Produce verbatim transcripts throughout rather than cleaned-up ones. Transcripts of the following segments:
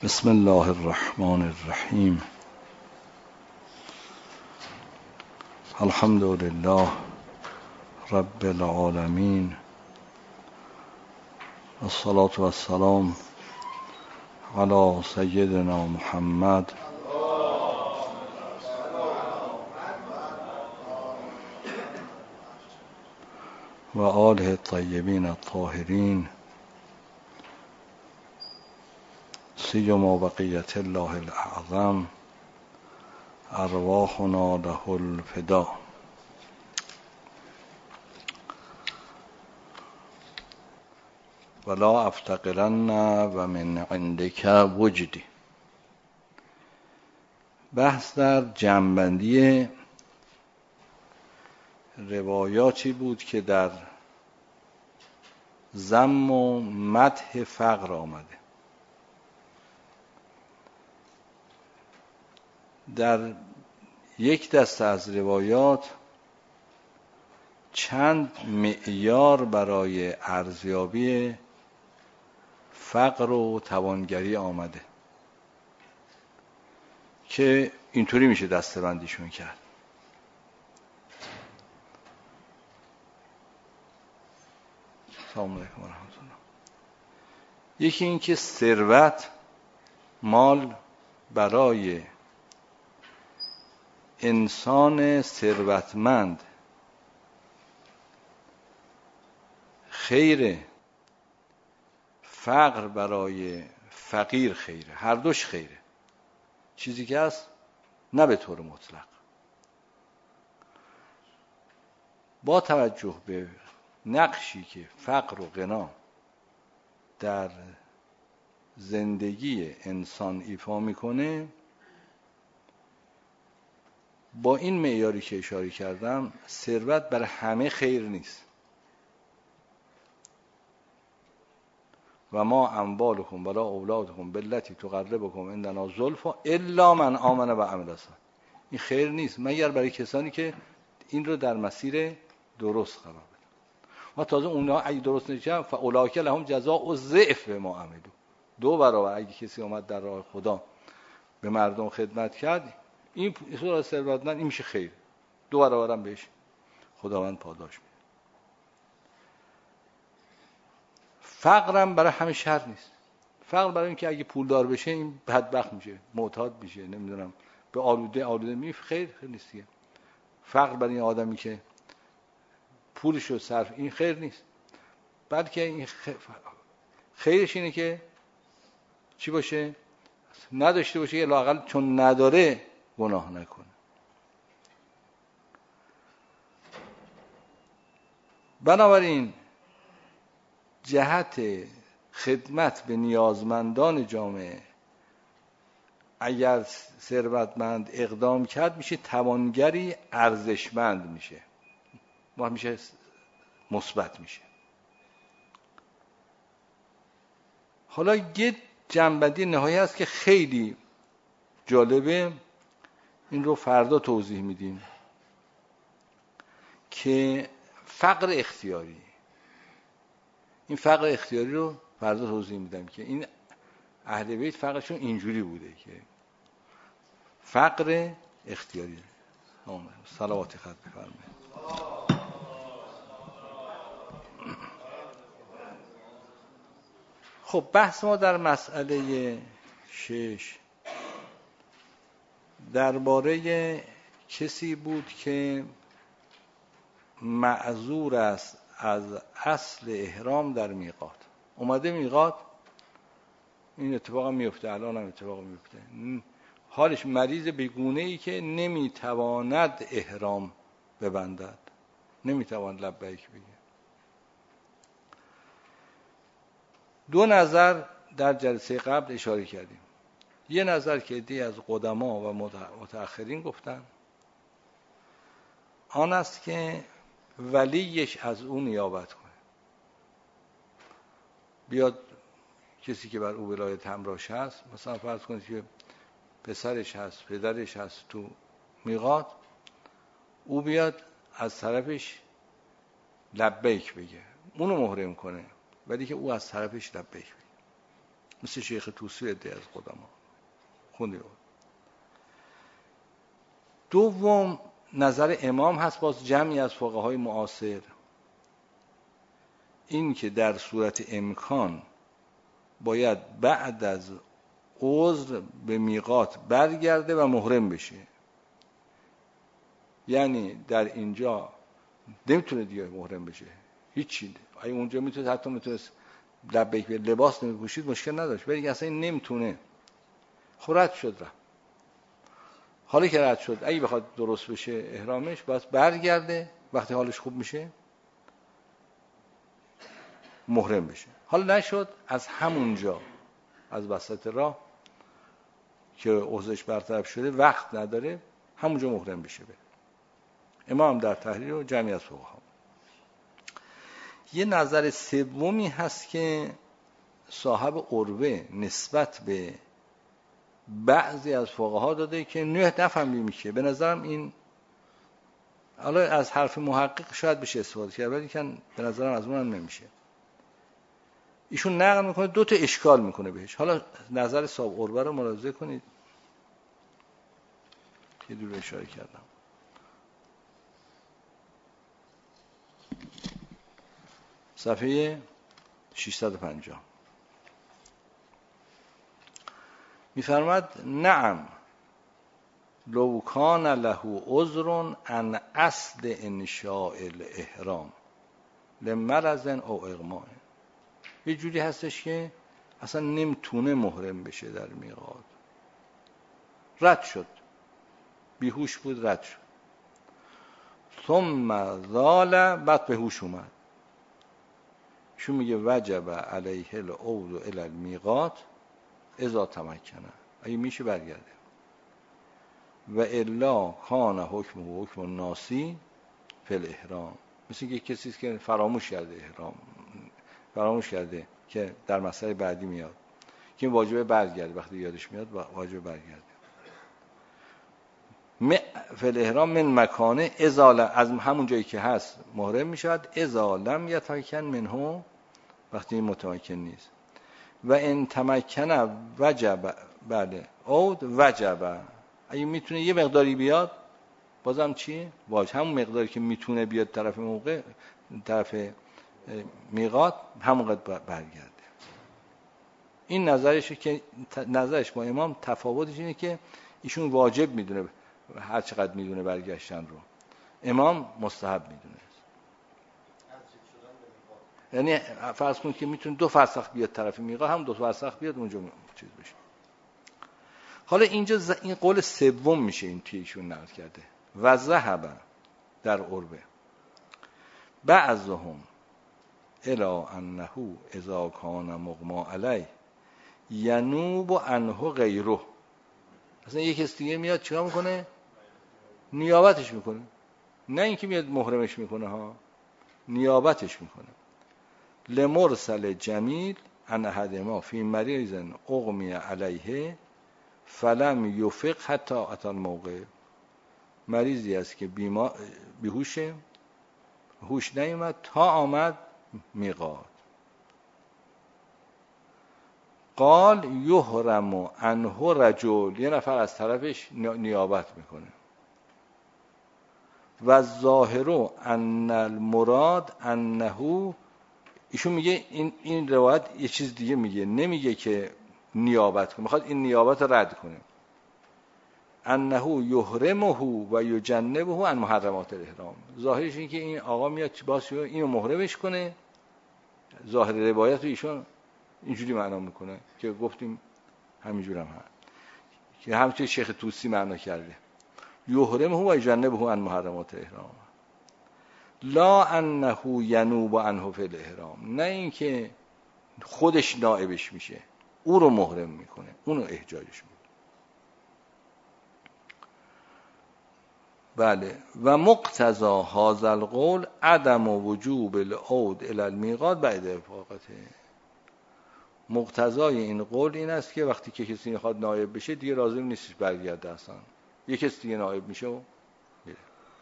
بسم الله الرحمن الرحیم. الحمد لله رب العالمین، الصلاة والسلام علی سیدنا محمد و آله الطیبین الطاهرین، سیما بقیة الله الاعظم، ارواحنا له الفدا. ولا افتقرن و من عندک وجدی. بحث در جمع‌بندی روایاتی بود که در ذم و مدح فقر آمده. در یک دسته از روایات چند معیار برای ارزیابی فقر و توانگری آمده که اینطوری میشه دسته‌بندیشون کرد. سلام علیکم و رحمت الله. یکی این که ثروت، مال برای انسان ثروتمند خیره، فقر برای فقیر خیره، هر دوش خیره. چیزی که هست نه به طور مطلق. با توجه به نقشی که فقر و غنا در زندگی انسان ایفا میکنه، با این معیاری که اشاره کردم ثروت برای همه خیر نیست. و ما اموالکم ولا اولادکم بالتی تقربکم عندنا زلفا الا من آمن و عمل صالحا. این خیر نیست مگر برای کسانی که این رو در مسیر درست قرار بدن. و تازه اونها اگه درست نشن فاولئک لهم جزاء الضعف ما عملوا. دو برابر اگه کسی اومد در راه خدا به مردم خدمت کرد، این صورت ثروتمند، این میشه خیر. دو برابرم بهش خداوند پاداش میده. فقرم برای همه شر نیست. فقر برای این که اگه پولدار بشه این بدبخت میشه، معتاد میشه، نمیدونم به آلوده آلوده میشه، خیر خیر نیست دیگه. فقر برای این آدمی که پولش رو صرف، این خیر نیست. بلکه این خیرش اینه که چی باشه؟ نداشته باشه، یا لااقل چون نداره گناه نکنه. بنابراین جهت خدمت به نیازمندان جامعه اگر ثروتمند اقدام کرد میشه توانگری ارزشمند میشه و میشه مثبت میشه. حالا یه جنبندی نهایی هست که خیلی جالبه، این رو فردا توضیح میدیم، که فقر اختیاری. این فقر اختیاری رو فردا توضیح میدم که این اهل بیت فقرشون اینجوری بوده که فقر اختیاری. صلوات خط بفرمایید. خب بحث ما در مسئله شش درباره کسی بود که معذور است از اصل احرام در میقات. اومده میقات، این اتفاق هم میفته، الان هم اتفاق میفته، حالش مریض بگونه ای که نمیتواند احرام ببندد، نمیتواند لبیک بگه. دو نظر در جلسه قبل اشاره کردیم. یه نظر که عده‌ای از قدما و متأخرین گفتن آن است که ولیش از اون نیابت کنه. بیاد کسی که بر او ولایت همراهش هست، مثلا فرض کنید که پسرش هست، پدرش هست تو میقات، او بیاد از طرفش لبیک بگه، اونو محرم کنه، ولی که او از طرفش لبیک بگه. مثل شیخ طوسی عده از قدما خونده بود. دوم نظر امام هست، باز جمعی از فقهای معاصر، این که در صورت امکان باید بعد از عذر به میقات برگرده و محرم بشه. یعنی در اینجا نمیتونه دیگه محرم بشه، هیچی. اگه اونجا میتونه، حتی میتونه لبیک به لباس نمیپوشید مشکل نداشت، ولی اصلا این نمیتونه. خب رد شد رفت. حالی که رد شد اگه بخواد درست بشه احرامش باید برگرده، وقتی حالش خوب میشه محرم بشه. حالا نشد، از همونجا از وسط راه که عذرش برطرف شده وقت نداره، همونجا محرم بشه بره. امام در تحریر و جمعی از فقها. یه نظر سومی هست که صاحب عروه نسبت به بعضی از فقها داده که نه نفهمی میشه. به نظرم این حالا از حرف محقق شاید بشه استفاده کرد، ولی که به نظرم از اونم نمیشه. ایشون نقل میکنه، دو تا اشکال میکنه بهش. حالا نظر صاحب عروه رو ملاحظه کنید، یه دور اشاره کردم. صفحه ششصد و پنجاه میفرماد نعم لو کان له عذر عن اصل انشاء الاحرام لمرض او اغماء. یه جوری هستش که اصلا نمیتونه محرم بشه در میقات، رد شد، بیهوش بود رد شد، ثم زال، بعد به هوش اومد. شو میگه وجب علیه العود الی المیقات اذا تمکنه، اگه میشه برگرده، و الا کان حکم حکم الناسی فی الاحرام. مثل که کسی که فراموش کرده احرام، فراموش کرده که در مسئله بعدی میاد که واجبه برگرده، وقتی یادش میاد واجبه برگرده. فی الاحرام من مکانه ازال، از همون جایی که هست محرم میشود، اذا لم یتمکن منه، وقتی متمکن نیست. و ان تمکن وجب، بله عود وجب، اگه میتونه یه مقداری بیاد بازم چی؟ واجب، همون مقداری که میتونه بیاد طرف موقع طرف میقات همون قد برگرده. این نظرشه که نظرش با امام تفاوتش اینه که ایشون واجب میدونه هر چقدر میدونه برگشتن رو، امام مستحب میدونه. یعنی فرض کنید که میتونه دو فرسخ بیاد طرف میقات، هم دو فرسخ بیاد اونجا چیز بشه. حالا اینجا ز... این قول سوم میشه این تیشون نقل کرده و ذهب در عربه بعضهم الی انه اذا کان مغما علیه ینوب عنه غیره. مثلا یک کس دیگه میاد چیکار میکنه؟ نیابتش میکنه، نه اینکه میاد محرمش میکنه ها، نیابتش میکنه. لمرسل جمیل ان احدهما فی مریض اغمی علیه فلم یفق حتی اتى الموقع. مریضی است که بیمار بیهوشه، هوش نیومد تا آمد میقات. قال یحرم عنه رجل، یه نفر از طرفش نیابت میکنه. و ظاهر ان المراد انه، ایشون میگه این این روایت یه چیز دیگه میگه، نمیگه که نیابت کنه، میخواد این نیابت رد کنه. انه یحرمه و یجنبه عن محرمات الاحرام. ظاهرش این که این آقا میاد باز اینو محرمش کنه. ظاهر روایت رو ایشون اینجوری معنا میکنه که گفتیم همینجور هم هست که همچنین شیخ طوسی معنا کرده، یحرمه و یجنبه عن محرمات الاحرام، لا انه ینوب عنه فی الاحرام، نه اینکه خودش نائبش میشه، او رو محرم میکنه، اونو احجاجش میکنه. بله. و مقتضى هذا القول عدم وجوب العود الى المیقات بعد افاقته. مقتضای این قول این است که وقتی که کسی میخواد نائب بشه دیگه لازم نیست برگرده، اصلا یک کسی دیگه نائب میشه و میره.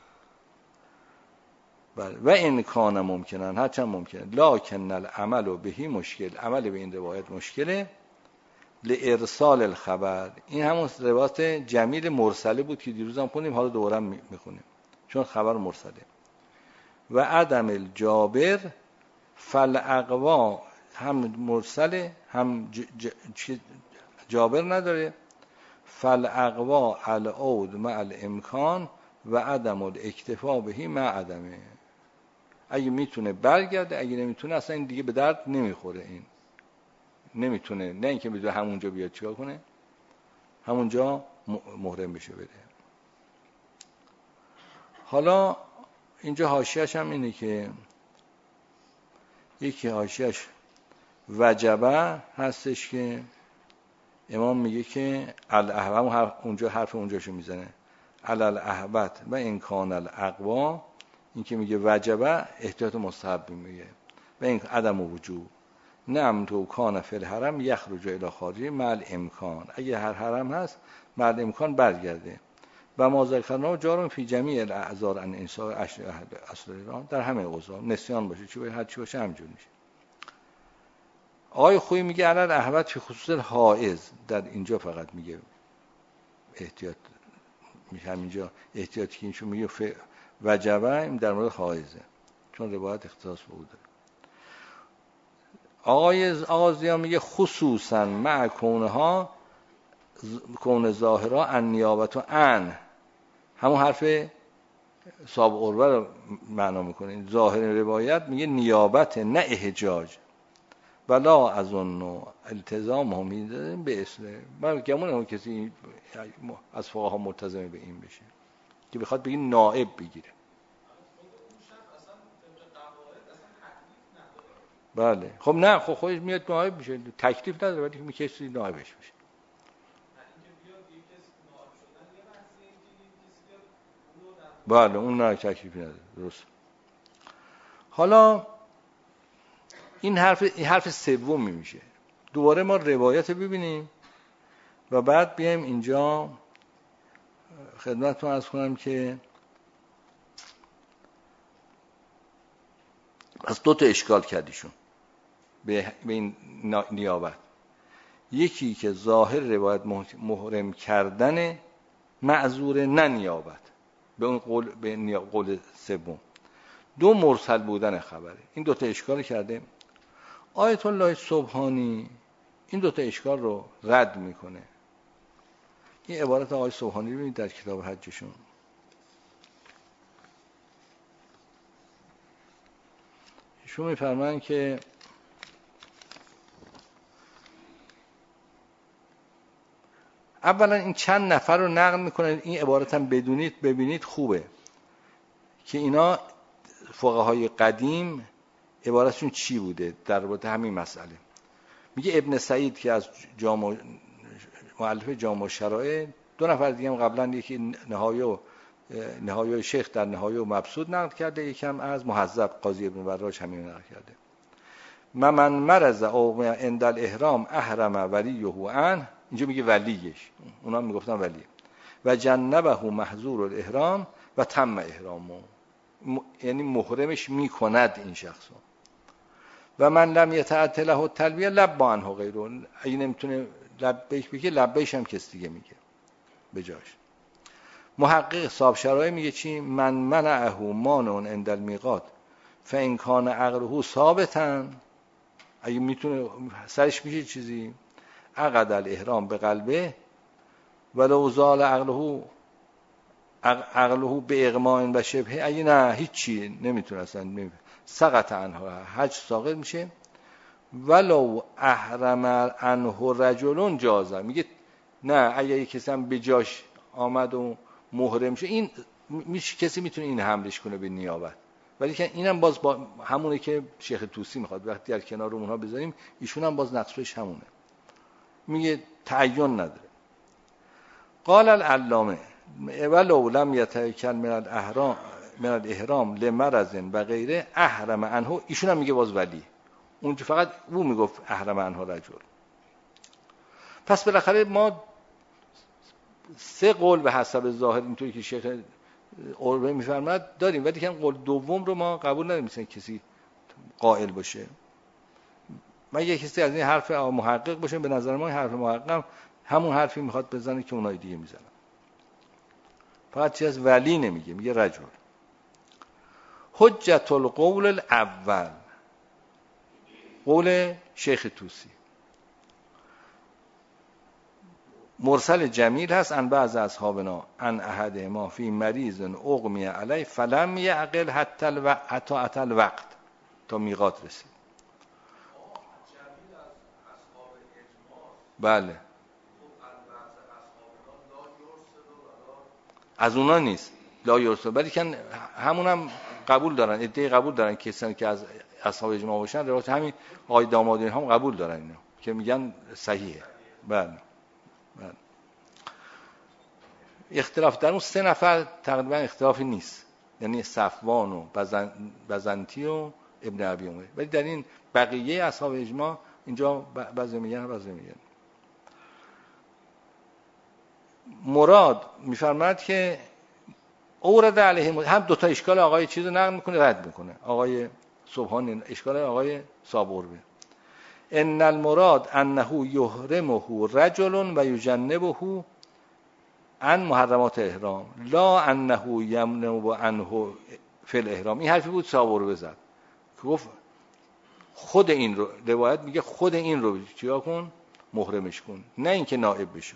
بله. و این کان ممکنن، هرچند ممکنه، لکن العمل بهی مشکل، عمل به این روایت مشکله. لارسال الخبر. این همون روایت جمیل مرسله بود که دیروز هم خوندیم، حالا دوباره هم میخونیم چون خبر مرسله. و عدم الجابر فالاقوا، هم مرسله هم ج... ج... جابر نداره. فالاقوا العود مع الامکان و عدم الاکتفا بهی مع عدمه. اگه میتونه برگرده، اگه نمیتونه اصلا این دیگه به درد نمیخوره. این نمیتونه، نه اینکه بدون همونجا بیاد چیکار کنه، همونجا محرم بشه بده. حالا اینجا حاشیه‌اش هم اینه که یکی حاشیه‌اش وجبه هستش که امام میگه که الاحوام، اونجا حرف اونجاشو میزنه علل احبت و این کان الاقوا، این که میگه وجبه احتیاط مستحب میگه و این عدم وجوب. نعم تو کان فی الحرم یخرج الی خارج مع امکان، اگه هر حرم هست مع امکان برگرده. و ما ذکرنا جارون فی جمیع الاعذار ان انسان اصل ایران، در همه اوضاع نسیان باشه چی باشه هر چی باشه همجور میشه. آقای خویی میگه علل احوت فی خصوص الحائض، در اینجا فقط میگه احتیاط میشه، همینجا احتیاطی که اینشون میگه وجبه این در مورد حائضه چون روایت اختصاص به او داره. آقای آغازیان میگه خصوصا مع کونها کون ظاهرا ان نیابت و ان، همون حرف صاحب عروه رو معنا میکنه. ظاهر روایت میگه نیابت نه احجاج. ولا از اون التزام هم به اسم من گمون هم کسی از فقها ملتزم به این بشه که بخواد بگی نائب بگیره. بله خب نه، خب خودش میاد نائب میشه، تکلیف نداره ولی می کسی نائبش میشه. بله اون نه تکلیفی نداره، درست. حالا این حرف این حرف سومی میشه. دوباره ما روایت ببینیم و بعد بیایم اینجا خدمتتون عرض کنم که از دو تا اشکال کردیشون به این نیابت. یکی که ظاهر روایت محرم کردن معذور نه نیابت، به اون قول به قول سوم. دو مرسل بودن خبره. این دو تا اشکال کرده. آیت الله سبحانی این دو تا اشکال رو رد میکنه. این عبارت آقای سبحانی رو ببینید در کتاب حجشون. ایشون میفرمایند که اولا این چند نفر رو نقل میکنه، این عبارت هم بدونید ببینید خوبه که اینا فقهای قدیم عبارتشون چی بوده در رابطه همین مسئله. میگه ابن سعید که از جامع مؤلف جامع شرائع، دو نفر دیگه هم قبلا، یکی نهایه و نهایه شیخ در نهایه و مبسوط نقل کرده، یکم از مهذب قاضی ابن وراج همین نقل کرده. من مرض او عند الاحرام احرم ولیه عن، اینجا میگه ولیش، اونا میگفتن ولی، و جنبه محظور الاحرام و تم احرامه، یعنی محرمش میکند این شخصو. و من لم یتعطل له التلبیه لب عنه غیره، اگه نمیتونه لبیک بگه لبیش هم کس دیگه میگه به جاش. محقق صاحب شرایع میگه چی؟ من منعه مانون عند المیقات فان کان عقله ثابتا، اگه میتونه سرش میشه چیزی، عقد الاحرام به قلبه ولو زال عقله عقله به اغماء و شبه، اگه نه هیچی نمیتونه اصلا، سقط عنها حج ساقط میشه. ولو احرم عنه رجل جازه، میگه نه اگه یک کسی هم به جاش آمد و محرم شد، این میشه کسی میتونه این حملش کنه به نیابت، ولی که اینم باز با همونه که شیخ طوسی میخواد وقتی در کنار اونها بذاریم، ایشون هم باز نقصش همونه، میگه تعین نداره. قال العلامه ولو لم یتکل من الاحرام من الاحرام لمرض و غیره احرم عنه، ایشون هم میگه باز ولی، اون فقط او میگفت احرم عنه رجل. پس بالاخره ما سه قول به حسب ظاهر اینطوری که شیخ عروه میفرماد داریم، ولی که قول دوم رو ما قبول نداریم مثلا کسی قائل باشه. من یه کسی از این حرف محقق باشه، به نظر ما حرف محقق همون حرفی میخواد بزنه که اونای دیگه میزنن. فقط چیز از ولی نمیگه، میگه رجل. حجت القول الاول، قول شیخ طوسی، مرسل جمیل هست ان بعض اصحابنا ان احد ما فی مریض اغمی علی فلم یعقل حتی الوقت، حتی اتى الوقت، تا میقات رسید. بله از اونا نیست لا یرسل، ولی که همون هم قبول دارن، ادعای قبول دارن کسانی که از اصحاب اجماع باشن، روایت همین آقای دامادی هم قبول دارن اینا که میگن صحیحه. بله بله. اختلاف در اون سه نفر تقریبا اختلافی نیست، یعنی صفوان و بزن... بزنتی و ابن ابی عمر، ولی در این بقیه اصحاب اجماع اینجا بعضی میگن بعضی میگن. مراد میفرماید که اورد علیه، هم دو تا اشکال آقای چیز رو نقل میکنه رد میکنه، آقای سبحانی اشکال آقای صابوربه. ان المراد انه یحرمه رجل و یجنبه عن محرمات احرام لا انه یمنع عنه فی الاحرام. این حرفی بود صابوربه زد که گفت خود این رو، روایت میگه خود این رو چیا کن، محرمش کن، نه اینکه نائب بشه.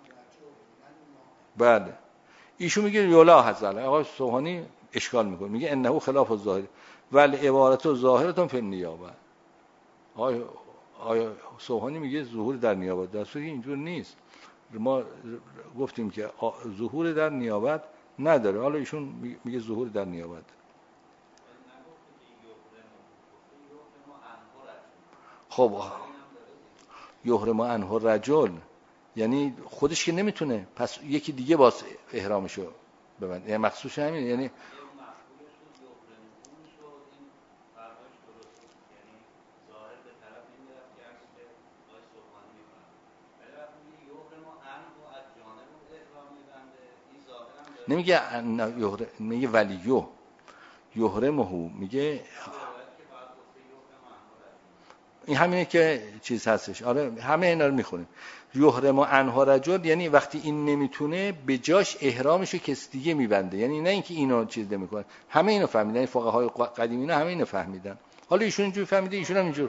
بله ایشون میگه یولا حذل، آقای سبحانی اشکال میکنه، میگه انه خلاف الظاهر ولی عبارت ظاهرتون فی النیابه. آقای آقای سبحانی میگه ظهور در نیابت، در صورتی اینجور نیست. ما گفتیم که ظهور در نیابت نداره، حالا ایشون میگه ظهور در نیابت. خب یحرم عنه رجل یعنی خودش که نمیتونه، پس یکی دیگه باز احرامشو ببند، یعنی مخصوص همین، یعنی نمیگه یحرم، میگه ولیو یحرمه، میگه این همینه که چیز هستش. آره همه اینا رو میخونیم. یحرم عنه رجل یعنی وقتی این نمیتونه به جاش احرامشو کس دیگه میبنده، یعنی نه اینکه اینو چیز نمیکنه. همه اینو فهمیدن، این فقهای قدیمی اینا همه اینو فهمیدن. حالا ایشون اینجوری فهمیده، ایشون هم اینجور.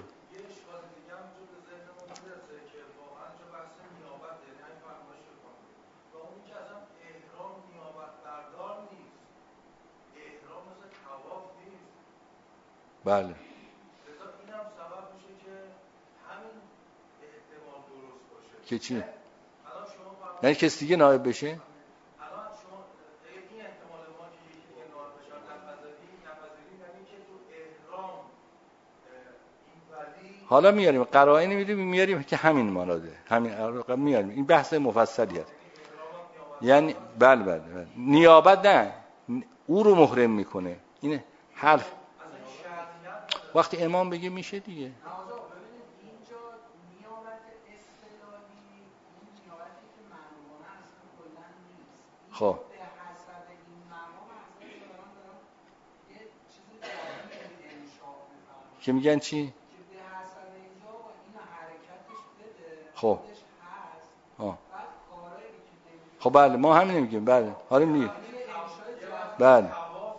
بله اینم سبب میشه که همین احتمال درست باشه که چی؟ الان شما یعنی کسی دیگه نائب بشه؟ الان شما این احتمال ما که یکی دیگه نائب بشه نپذیری نپذیری یعنی که تو احرام این ولی حالا میاریم قرائن میدیم میاریم که همین مراده، همین میاریم، این بحث مفصلی است. یعنی بله بله بله نیابت نه، او رو محرم میکنه. این حرف وقتی امام بگه میشه دیگه. اینجا نیابت اصطلاحی اون نیابتی که معلومانه اصلا کلا نیست. خب به حسب این مقام اصلا دارم دارم یه چیز جدید انشاء می‌فرمایید که میگن چی؟ که به حسب اینجا با این حرکتش بده خب خودش هست آه. بعد کارهایی که نمی‌کنه. خب بله ما همین میگیم. بله حالا میگیم بله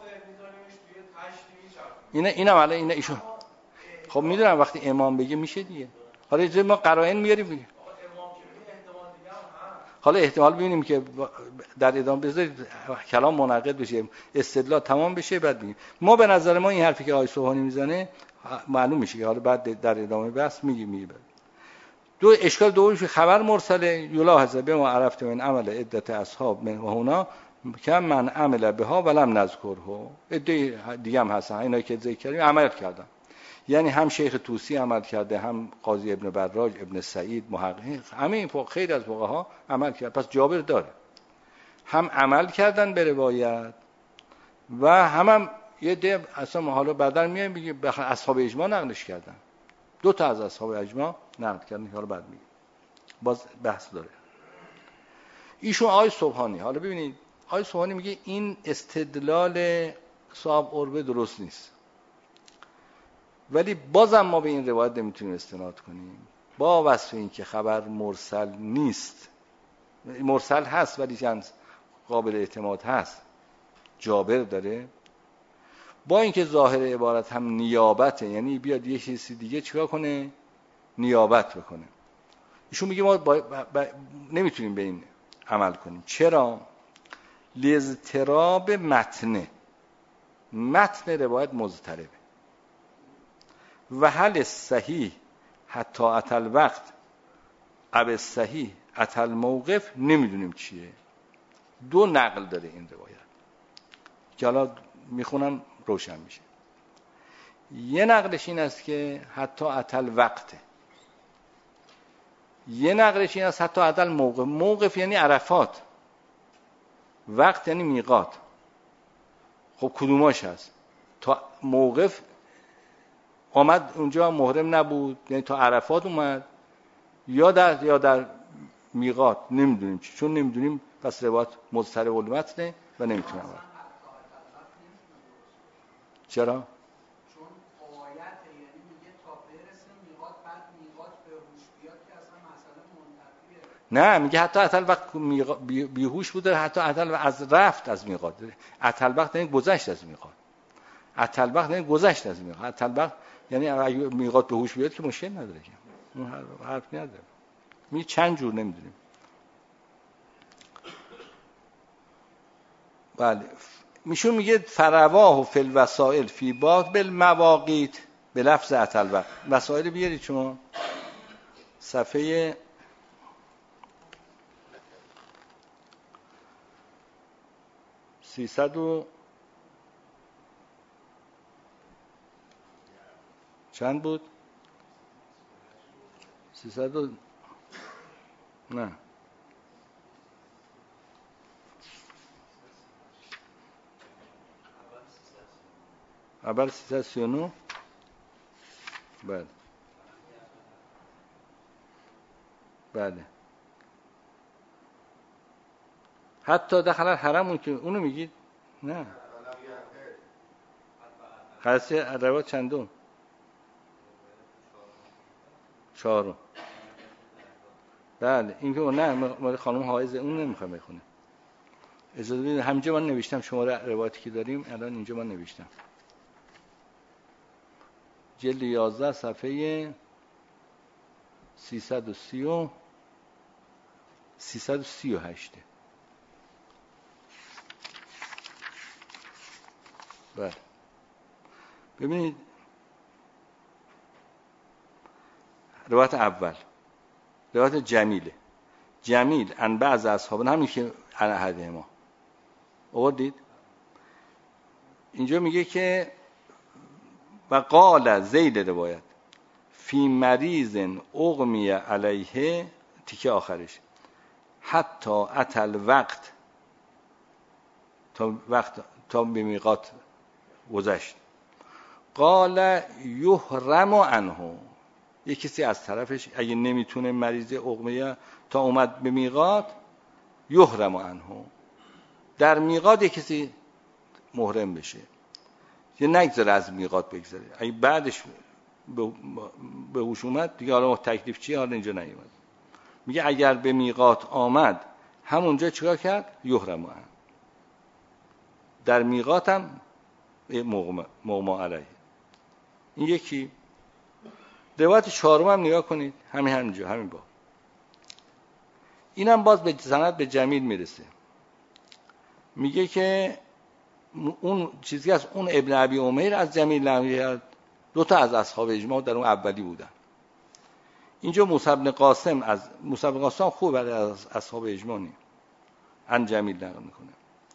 اینا اینا حالا اینا ایشون خب میدونم وقتی امام بگه میشه دیگه. حالا اینجا ما قرائن میاریم دیگه. حالا احتمال ببینیم که در ادامه بذارید کلام منعقد بشه، استدلال تمام بشه، بعد بگیم. ما به نظر ما این حرفی که آقای سبحانی میزنه معلوم میشه که حالا بعد در ادامه بحث میگیم میگیم. دو اشکال دومش خبر مرسله یلاحظ به ما عرفت من عمل عدت اصحاب من و هنا که من عمل بها ولم نذکره. عده دیگه هم هستن اینا که ذکر کردیم عمل کردن، یعنی هم شیخ طوسی عمل کرده، هم قاضی ابن براج، ابن سعید، محقق، همه این فوق خیلی از فقها عمل کرد. پس جابر داره هم عمل کردن به روایت و هم هم یه ده اصلا حالا بعدا میایم بگیم اصحاب اجماع نقلش کردن، دو تا از اصحاب اجماع نقل کردن. حالا بعد میگیم باز بحث داره ایشون. آقای سبحانی حالا ببینید آقای سبحانی میگه این استدلال صاحب عربه درست نیست. ولی بازم ما به این روایت نمیتونیم استناد کنیم با وصف این که خبر مرسل نیست، مرسل هست ولی چند قابل اعتماد هست، جابر داره، با اینکه ظاهر عبارت هم نیابته، یعنی بیاد یه چیزی دیگه چیکار کنه؟ نیابت بکنه. ایشون میگه ما با... با... با... نمیتونیم به این عمل کنیم. چرا؟ لاضطراب متن، متن روایت مضطربه. و حل صحیح حتی اتل وقت اب صحیح اتل موقف نمیدونیم چیه. دو نقل داره این روایت که حالا میخونم روشن میشه. یه نقلش این است که حتی اتل وقته، یه نقلش این است حتی اتل موقف. موقف یعنی عرفات، وقت یعنی میقات. خب کدوماش هست؟ تا موقف آمد اونجا محرم نبود، یعنی تا عرفات اومد، یا در یا در میقات، نمیدونیم چی، چون نمیدونیم پس روایت مضطرب المتنه و نمیتونم. چرا؟ چون آیت یعنی میگه تا برسه میقات، بعد میقات به هوش بیاد که اصلا مسئله منتفیه. نه، میگه حتی اتل وقت بیهوش بوده، حتی اتل از رفت از میقات. اتل وقت یعنی گذشت از میقات. اتل وقت یعنی گذشت از میقات. اتل وقت یعنی اگه میقات به هوش بیاد که مشکل نداره که. اون حرف نداره. می چند جور نمیدونیم. بله. میشون میگه فرواه و فی الوسائل فی باب بالمواقیت به لفظ اتل وقت. وسائل بیارید شما صفحه سیصد و چند بود؟ سیصد و نه اول سیصد و سی و نه. بله بله. حتی دخل الحرم اون که اونو میگید؟ نه خلاصی روایت چندم؟ چهارم. بله این که نه مال خانم حائزه اون نمیخوام بخونه. اجازه بدید همینجا من نوشتم شماره روایتی که داریم الان اینجا من نوشتم. جلد یازده صفحه سیصد و سی و سیصد و سی و هشت. بله ببینید روایت اول روایت جمیله. جمیل ان بعض اصحاب همین که ان احد ما آوردید اینجا میگه که و قال زید روایت فی مریض اغمی علیه تیکه آخرش حتی اتل وقت تا وقت تا به میقات گذشت. قال یحرم عنه، یک کسی از طرفش اگه نمیتونه مریض اغمیه تا اومد به میقات یحرم عنه، در میقات یک کسی محرم بشه، یه نگذره از میقات بگذره. اگه بعدش به هوش اومد دیگه حالا تکلیف چیه حالا اینجا نیومد. میگه اگر به میقات آمد همونجا چیکار کرد؟ یحرم عنه، در میقات هم مغما علیه. این یکی. روایت چهارم هم نگاه کنید، همین همینجا همین با اینم باز به سند به جمیل میرسه. میگه که اون چیزی از اون ابن ابی عمیر از جمیل نمیاد، دو تا از اصحاب اجماع در اون اولی بودن. اینجا موسی بن قاسم از موسی بن قاسم خوب از اصحاب اجماع نی ان جمیل نقل میکنه.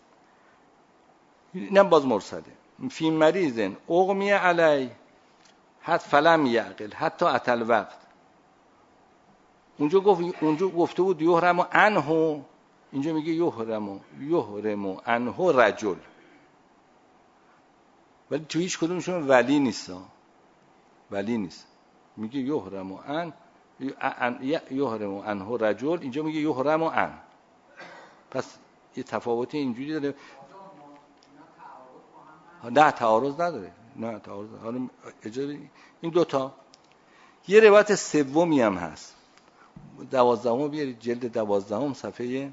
اینم باز مرسله. فی مریض اغمی علی حتی فلم یعقل حتی اتل وقت. اونجا گفت اونجا گفته بود یحرم عنه، اینجا میگه یحرم یحرم عنه رجل، ولی تو هیچ کدومشون ولی نیست. ولی نیست. میگه یحرم عن یحرم عنه رجل، اینجا میگه یحرم عن. پس یه تفاوتی اینجوری داره. نه تعارض نداره. نه تعارض حالا اجازه این دوتا. یه روایت سومی هم هست، دوازدهم بیارید، جلد دوازدهم صفحه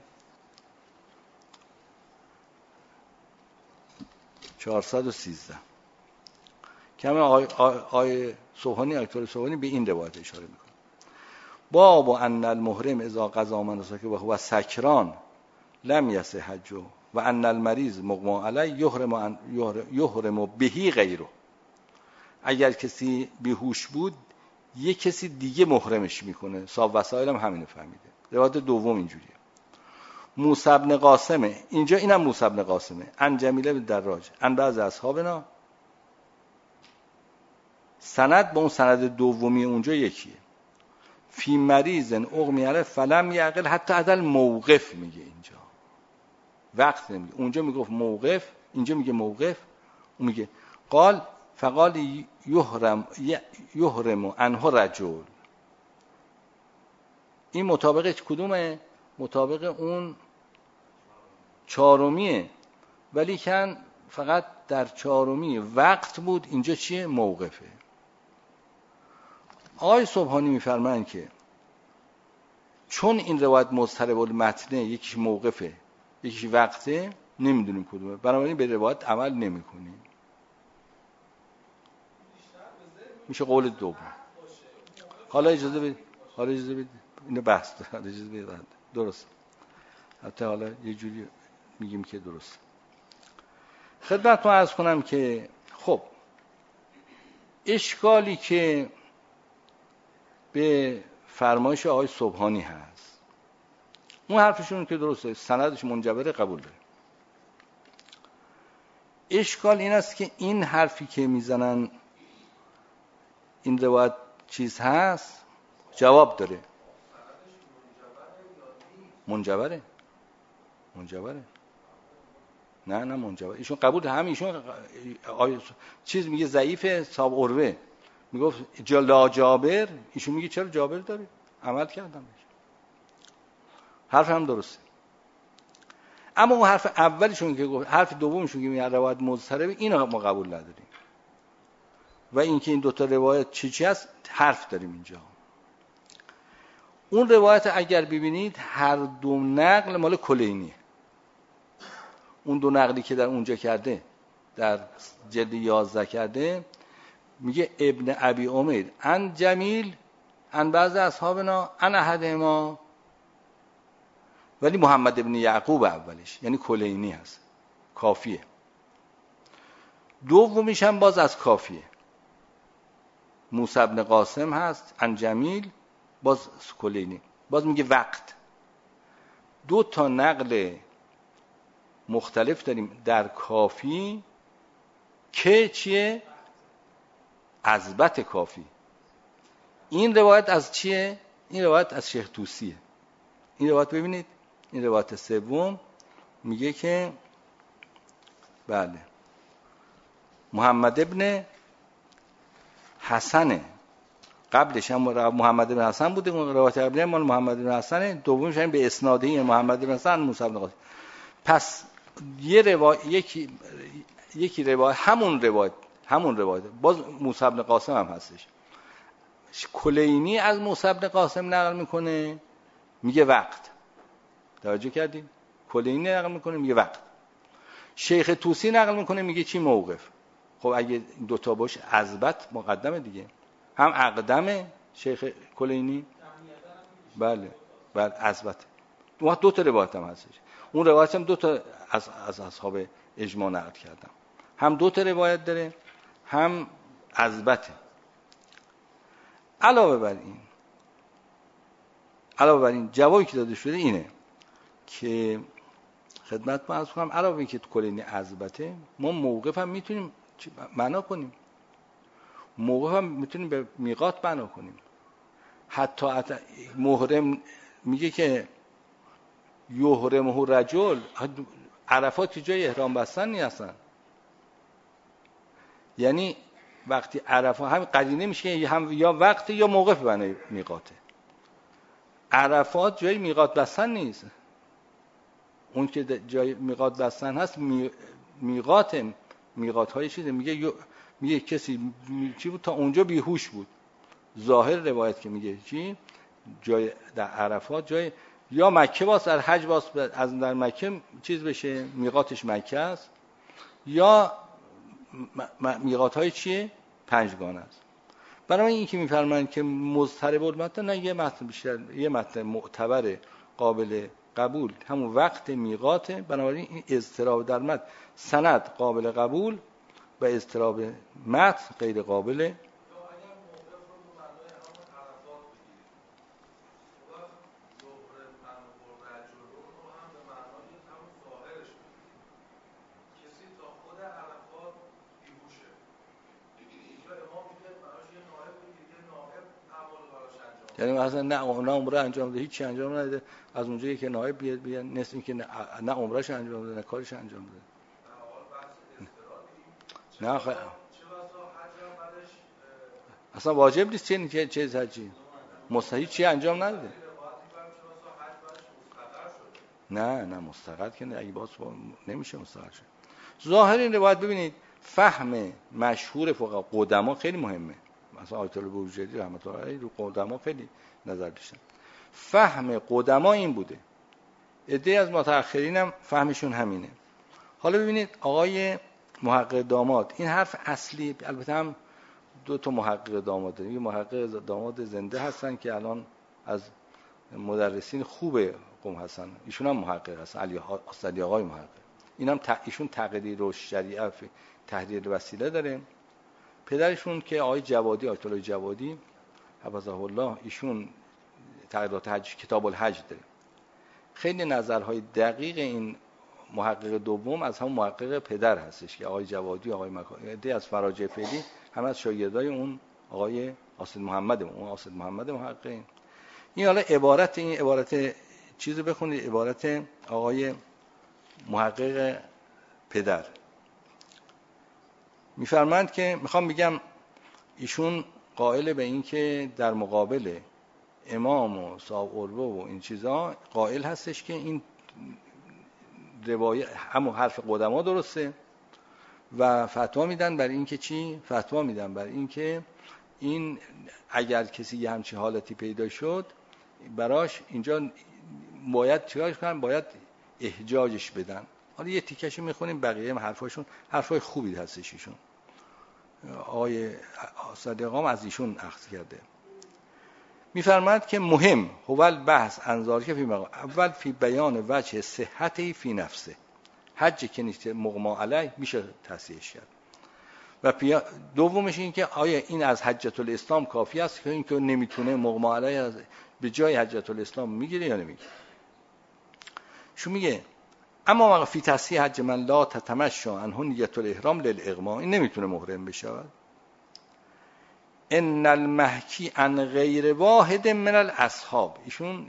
چهارصد و سیزده که همه آقای, آقای سبحانی اکتر سبحانی به این روایت اشاره میکنه. باب ان المحرم اذا قضا مناسکه و هو سکران لم یصح حجه و ان المریض مغمى علیه یحرم یحرم بهی غیره. اگر کسی بیهوش بود یه کسی دیگه محرمش میکنه. صاحب وسائل هم همینو فهمیده. روایت دوم اینجوریه. موسی بن قاسمه، اینجا اینم موسی بن قاسمه، ان جمیله بن دراج ان بعض اصحابنا. سند با اون سند دومی اونجا یکیه. فی مریض اغمی علیه فلم یعقل حتی عدل موقف میگه اینجا. وقت نمیگه. اونجا میگفت موقف، اینجا میگه موقف. اون میگه قال فقال یحرم یحرم عنه رجل. این مطابق کدومه؟ مطابق اون چهارمیه، ولی کن فقط در چهارمی وقت بود، اینجا چیه؟ موقفه. آقای سبحانی میفرمایند که چون این روایت مضطرب المتنه، یکیش موقفه یکیش وقته، نمیدونیم کدومه، بنابراین به روایت عمل نمی‌کنیم. میشه قول دوم. حالا اجازه بدید، حالا اجازه بدید اینو بحث داره، حالا اجازه بدید درست. حتی حالا یه جوری میگیم که درست. خدمتتون عرض کنم که خب اشکالی که به فرمایش آقای سبحانی هست، اون حرفشون که درسته، سندش منجبره، قبول داره. اشکال این است که این حرفی که میزنن این روایت چیز هست، جواب داره. منجبره منجبره نه نه منجبره. ایشون قبول هم ایشون آی... چیز میگه ضعیفه. صاحب عروه میگفت جلا جابر، ایشون میگه چرا جابر داره، عمل کردم بهش. حرف هم درسته. اما اون حرف اولیشون که گفت، حرف دومشون که میگه روایت مضطربه، اینو ما قبول نداریم. و اینکه این دوتا روایت چی چی هست حرف داریم اینجا. اون روایت اگر ببینید هر دو نقل مال کلینیه. اون دو نقلی که در اونجا کرده، در جلد یازده کرده، میگه ابن ابی امیر ان جمیل ان بعض اصحابنا ان احدهما، ولی محمد ابن یعقوب اولش، یعنی کلینی هست، کافیه. دومیش هم باز از کافیه، موسی بن قاسم هست ان جمیل، باز کلینی، باز میگه وقت. دو تا نقل مختلف داریم در کافی که چیه؟ عزبت کافی. این روایت از چیه؟ این روایت از شیخ طوسیه. این روایت ببینید، این روایت سوم میگه که بله محمد ابن حسنه، قبلش هم محمد بن حسن بوده، روایت قبلی مال محمد بن حسن، دومیش هم به اسناده محمد بن حسن موسی بن قاسم. پس یه روایت یکی یکی روایت همون روایت همون روایت باز موسی بن قاسم هم هستش. کلینی از موسی بن قاسم نقل میکنه میگه وقت. توجه کردین؟ کلینی نقل میکنه میگه وقت. شیخ طوسی نقل میکنه میگه چی؟ موقف. خب اگه دو تا باشه عزبت مقدمه دیگه، هم اقدم شیخ کلینی، بله بله عزبت. دو دو تا روایت هم هستش. اون روایت هم دو تا از از اصحاب اجماع نقل کردم، هم دو تا روایت داره، هم عزبته. علاوه بر این علاوه بر این جوابی که داده شده اینه که خدمت ما عرض کنم، علاوه این که کلینی عزبته، ما موقف هم میتونیم معنا کنیم، موقف هم میتونیم به میقات بنا کنیم. حتی, حتی محرم میگه که یحرمه رجل، عرفات که جای احرام بستن نیستن، یعنی وقتی عرفات هم قرینه میشه که هم یا وقت یا موقف بنا میقاته. عرفات جای میقات بستن نیست، اون که جای میقات بستن هست می... میقات میقات های چیزه. میگه میگه کسی چی بود تا اونجا بیهوش بود. ظاهر روایت که میگه چی جای در عرفات جای یا مکه باست در حج باست از در مکه چیز بشه میقاتش مکه است یا میقات های چیه پنجگانه است. برای این که میفرمایند که مضطرب المتن نه یه متن بیشتر یه متن معتبر قابل قبول همون وقت میقاته، بنابراین این اضطراب در متن سند قابل قبول و اضطراب متن غیر قابل. یعنی مثلا نه نه عمره انجام بده هیچ انجام نده از اونجایی که نایب بیاد بیاد نصف این که نه, نه عمرهش انجام بده نه کارش انجام بده. نه خ... اصلا واجب نیست چه چه چیز حجی مستحیل چی انجام نده. نه نه مستقر که نه اگه باز نمیشه مستقر شه. ظاهر این روایت ببینید فهم مشهور فقها قدما خیلی مهمه. مثلا آیت الله بروجردی رحمت الله علیه رو قدما خیلی نظر داشتن. فهم قدما این بوده، عده از متأخرین هم فهمشون همینه. حالا ببینید آقای محقق داماد این حرف اصلی، البته هم دو تا محقق داماد داریم، یه محقق داماد زنده هستن که الان از مدرسین خوب قم هستن، ایشون هم محقق هستن، علی اسدی آقای محقق. اینم ت... ایشون تقدیر و شریعه تحریر وسیله داره. پدرشون که آقای جوادی آیت الله جوادی حفظه الله ایشون تقریرات حج کتاب الحج داره. خیلی نظرهای دقیق این محقق دوم از هم محقق پدر هستش که آقای جوادی آقای مکاری از فراجع فعلی هم از شاگردای اون آقای اسد محمد اون اسد محمد محقق. این حالا عبارت این عبارت چیزو بخونید، عبارت آقای محقق پدر میفرمایند که میخوام بگم ایشون قائل به این که در مقابل امام و صاحب عروه و این چیزا قائل هستش که این روایت همون حرف قدما درسته و فتوا میدن بر این که چی؟ فتوا میدن بر این که این اگر کسی یه همچین حالتی پیدا شد براش اینجا باید چیکارش کنن؟ باید احجاجش بدن. حالا یه تیکشو میخونیم، بقیه هم حرفاشون حرفای خوبی هستش. ایشون آقای صدیقام از ایشون اخذ کرده. میفرماید که مهم هو بحث انظار که فی مقام اول فی بیان وجه صحتی فی نفسه، حج که نیست مغما علیه میشه تصحیحش کرد. و دومش این که آیا این از حجت الاسلام کافی است که این که نمیتونه مغما علیه از به جای حجت الاسلام میگیره یا نمیگیره. شو میگه اما وقت فی تصحیح حج من لا تتمشى عنه نیت الاحرام للاغما، این نمیتونه محرم بشه. ان المحکی عن غیر واحد من الاصحاب، ایشون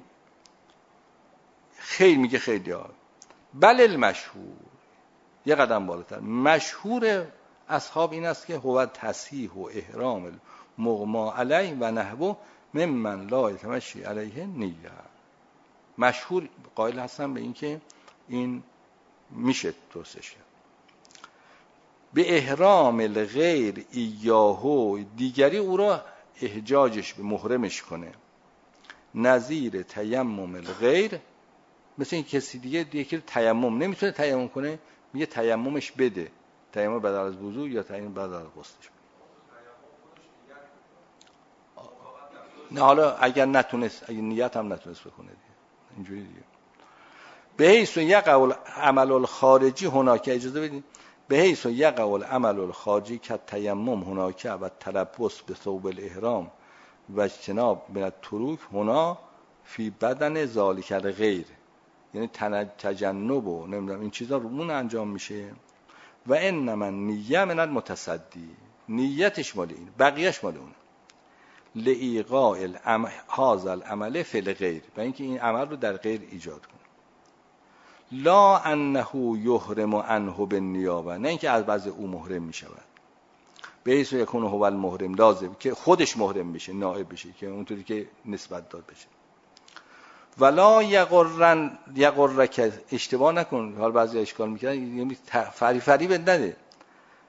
خیلی میگه خیلی ها بل المشهور، یه قدم بالاتر، مشهور اصحاب این است که هو تصحیح و احرام المغما علیه و نحو ممن لا یتمشی علیه نیه. مشهور قائل هستن به این که این میشه درستش کرد. به احرام الغیر ایاهو، دیگری او را احجاجش به محرمش کنه. نظیر تیمم الغیر، مثل این کسی دیگه دیگه تیمم نمیتونه تیمم کنه، میگه تیممش بده، تیمم بدل از وضو یا تیمم بدل از غسلش. نه حالا اگر نتونست، اگر نیت هم نتونست بکنه دیگه اینجوری دیگه. به حیث یقع العمل الخارجی هناک، اجازه بدید، به حیث یقع العمل الخارجی که تیمم هناک و تلبس به ثوب الاحرام و اجتناب من التروک هنا فی بدن ذالک الغیر، یعنی تجنب و نمیدونم این چیزا رومون انجام میشه. و انما نیه من المتصدی، نیتش مال این، بقیهش مال اون. لایقاء العمل هذا العمل فی الغیر، و اینکه این عمل رو در غیر ایجاد کنه. لا انه یحرم عنه بالنیابه، نه اینکه از بعض او محرم میشود. به حیث یکون هو المحرم لازم که خودش محرم بشه، نائب بشه، که اونطوری که نسبت داد بشه. ولا یغرن یغرک، اشتباه نکن، حال بعضی اشکال میکنن، یعنی فری فری بد نده.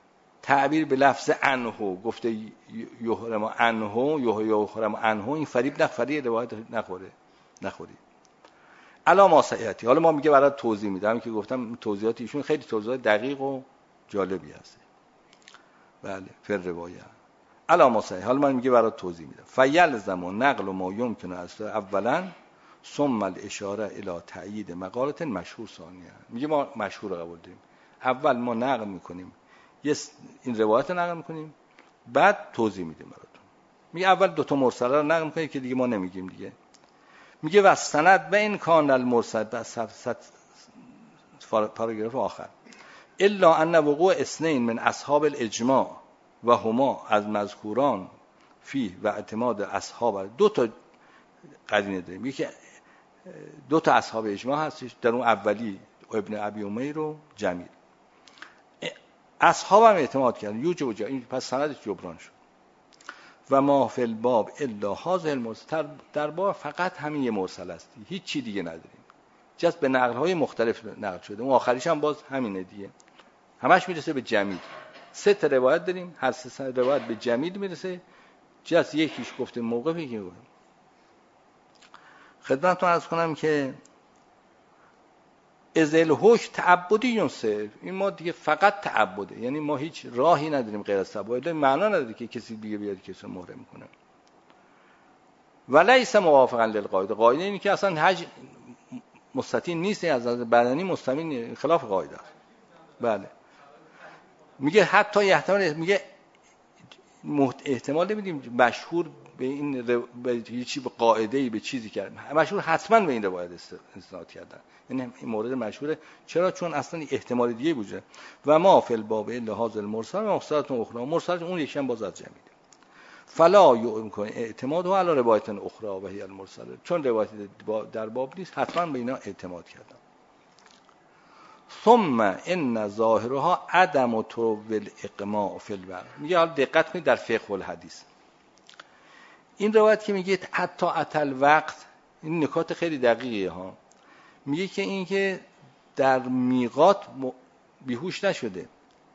تعبیر به لفظ عنه گفته یحرم عنه یحرم عنه، این فریب نخوری، روایت نخوره نخوری علا ما سیاتی. حالا ما میگه برای توضیح میدم که گفتم توضیحات ایشون خیلی توضیحات دقیق و جالبی هست. بله فر روایت علا ما سیاتی. حالا من میگه برای توضیح میدم. فیلزم و نقل و ما یمکن است اولا ثم الاشاره الی تأیید مقالت مشهور ثانیا. میگه ما مشهور قبول داریم، اول ما نقل میکنیم، یه این روایت رو نقل میکنیم، بعد توضیح میدیم براتون. میگه اول دو تا مرسله رو نقل میکنیم که دیگه ما نمیگیم دیگه. میگه و سند و این کان المرسل بس پاراگراف آخر الا ان وقوع اثنین من اصحاب الاجماع و هما از مذکوران فی و اعتماد اصحاب، دو تا قرینه داریم. یکی دو تا اصحاب اجماع هستش، در اون اولی ابن ابی امیر و جمیل، اصحاب هم اعتماد کردن یوجب و جا، این پس سندش جبران شد. و ما فی الباب الا هذا المرسل، در باب فقط همین یه مرسل است، هیچ چی دیگه نداریم، جست به نقل های مختلف نقل شده. اون آخریش هم باز همینه دیگه، همش میرسه به جمیل. سه تا روایت داریم، هر سه روایت به جمیل میرسه، جست یکیش گفته موقفی که گفته. خدمتتون عرض کنم که ازل حکم تعبدی یونسه، این ما دیگه فقط تعبده، یعنی ما هیچ راهی نداریم غیر از تعبد. معنا نداره که کسی دیگه بیاد کسی محرم کنه. ولیس موافقا للقاعده، قاعده اینه که اصلا حج مستطیل نیست، از نظر بدنی مستمین، خلاف قاعده است. بله میگه حتی احتمال، میگه احتمال نمیدیم مشهور به این رو... به چیزی، به قاعده‌ای، به چیزی کرد، مشهور حتما به این روایت استناد کردن، یعنی این مورد مشهوره. چرا؟ چون اصلا احتمال دیگه بوده. و ما فی الباب الا هذا المرسل و مخصرات اخرى، مرسل اون یکی هم باز از جمیل. فلا یمکن اعتماد علی روایت اخرى و هی المرسل، چون روایت در باب نیست حتما به اینا اعتماد کردن. ثم ان ظاهرها عدم طول الاقماع فی الوقت. میگه حالا دقت کنید در فقه الحدیث این روایت که میگه حتی اتل وقت، این نکات خیلی دقیقه ها. میگه که این که در میقات بیهوش نشده،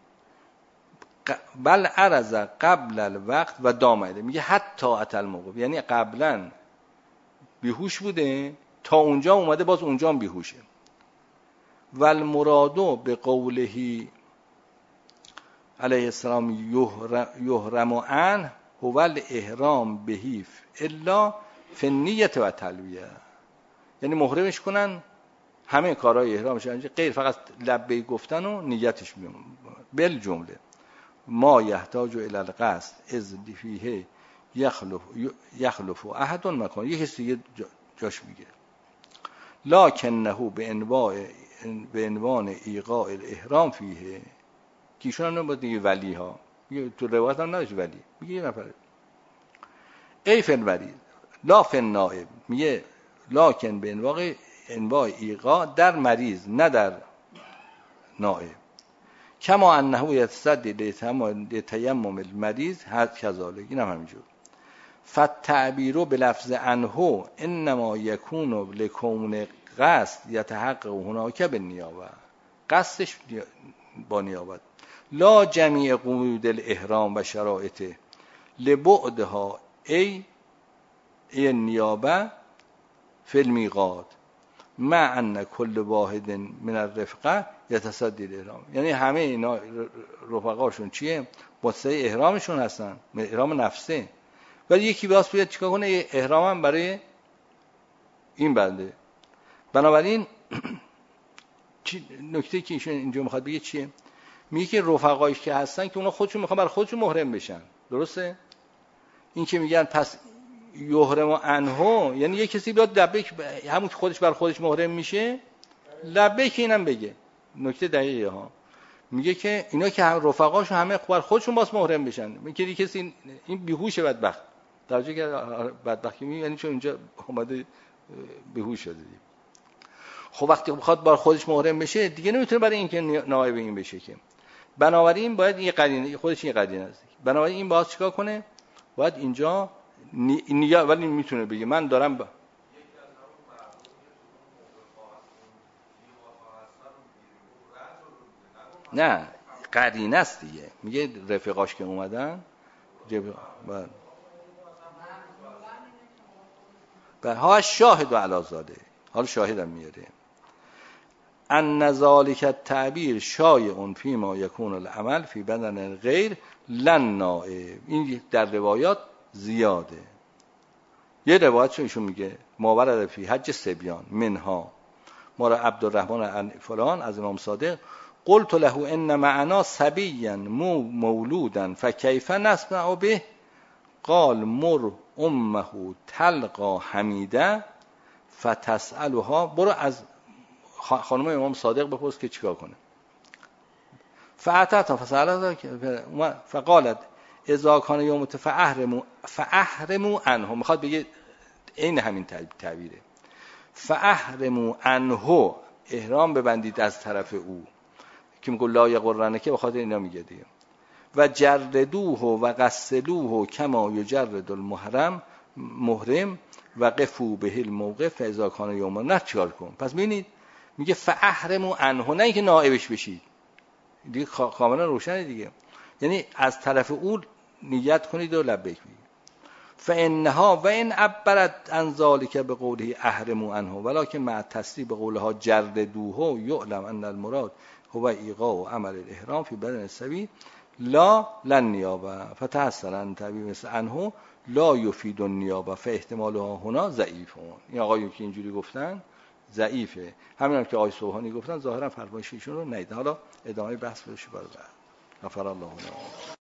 بل عرض قبل الوقت و دامده. میگه حتی اتل موقف، یعنی قبلا بیهوش بوده تا اونجا اومده، باز اونجا هم بیهوشه. و المرادو به قوله علیه السلام یحرم عن هو الاحرام بهیف الا فی النیت و تلویه، یعنی محرمش کنن همه کارهای احرامش انجام، غیر فقط لبیک گفتن و نیتش میون. بل جمله ما یحتاج الی القصد از فیه یخلف یخلف احد مکان، یه کسی دیگه جاش میگیره. لکنه به انواع به عنوان ایقاع الاحرام فیه، کیشون هم دیگه ولی ها، میگه تو روایت هم نداشت ولی، میگه یه نفره ای فن ولی لا فن نائب، میگه لکن به انواع انواع ایقاع در مریض نه در نائب. کما انه یتصدی لتیمم المریض هر کذالک، این هم همینجور. فالتعبیر بلفظ عنه انما یکون لکون قصد یتحقق هناک بالنیابه، قصدش با نیابت، لا جمیع قیود الاحرام و شرایطه لبعدها ای ای نیابه فی المیقات مع ان کل واحد من الرفقه یتصدی الاحرام. یعنی همه اینا رفقاشون چیه؟ متصدی احرامشون هستن، احرام نفسه، ولی یکی باز بیاد چیکار کنه؟ احرامم برای این بنده. بنابراین نکته که ایشون اینجا میخواد بگه چیه؟ میگه که رفقایش که هستن که اونا خودشون میخوان برای خودشون محرم بشن، درسته؟ این که میگن پس یحرم عنه، یعنی یه کسی بیاد لبیک، همون که خودش بر خودش محرم میشه لبیک اینم بگه. نکته دقیقه ها. میگه که اینا که هم رفقاشون همه بر خودشون باز محرم بشن. میگه یه کسی این بیهوشه بدبخت، درجه که بدبختی می یعنی چون اینجا اومده بیهوش شده. خب وقتی میخواد بر خودش محرم بشه دیگه نمیتونه برای اینکه نائب این بشه که، بنابراین باید یه قرینه، خودش یه قرینه است، بنابراین این باز چیکار کنه؟ باید اینجا نیا، ولی میتونه بگه من دارم با... نه قرینه است دیگه. میگه رفقاش که اومدن بله بله ها شاهد و علازاده. حالا شاهدم میاره ان ذالک التعبیر شایع فی ما یکون العمل فی بدن غیر لن نائب. این در روایات زیاده. یه روایت چون ایشون میگه ما ورد فی حج سبیان منها ما را عبدالرحمن فلان از امام صادق قلت له ان معنا صبیا مولودا فکیف نصنع به قال مر امه تلقى حمیده فتسألها. برو از خانم امام صادق بپرس که چیکار کنه. فاتت فسألت فقالت اذا کان یوم فاحرموا فاحرموا عنه. میخواد بگه این همین تعبیره فاحرموا عنه، احرام ببندید از طرف او که میگه لا یغرنه که بخاطر اینا میگه دیگه. و جردوه و غسلوه کما یجرد المحرم محرم و قفو به الموقف اذا کان یوم نه چیکار کن. پس ببینید میگه فاحرموا عنه، نه اینکه نائبش بشید دیگه، کاملا روشنه دیگه. یعنی از طرف او نیت کنید و لبیک بگید. فانها و ان عبرت عن ذلك بقوله احرموا عنه ولكن مع التصریح بقولها جردوه يعلم ان المراد هو ایقاع عمل الاحرام فی بدن السبی لا لن نیابه فتحسن تعبیر مثل عنه لا یفید النیابه فاحتمالها هنا ضعیفه. این آقایون که اینجوری گفتن ضعیفه. همین هم که آقای سوهانی گفتن ظاهرا فرمایش ایشون رو ندیدن. حالا ادامه بحث بشه برای بعد. غفر الله لنا.